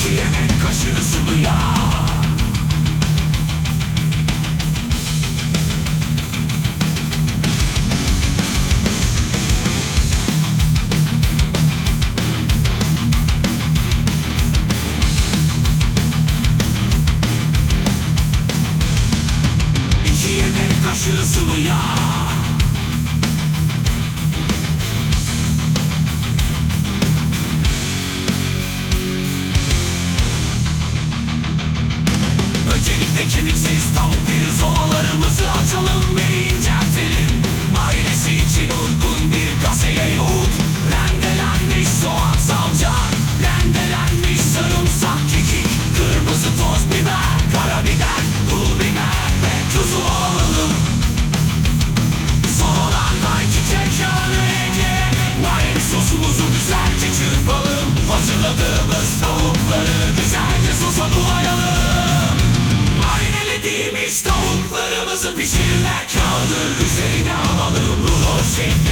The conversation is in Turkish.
İki yemek kaşığı sıvı yağ. İki yemek kaşığı sıvı yağ. Öncelikle kemiksiz tavuk pirzolarımızı açalım ve inceltelim. Ailesi için uygun bir kaseye yoğurt, rendelenmiş soğan, salça, rendelenmiş sarımsak, kekik, kırmızı toz biber, karabiber, pul biber ve tuzu alalım. Son olarak ayçiçek yağını ekleyelim. Mayonez sosumuzu güzelce çırpalım. Hazırladığımız tavukları güzelce sosa bulayalım. Marinelediğimiz tavuklarımızı pişirilen kağıdın üzerine alalım. Rulo şeklinde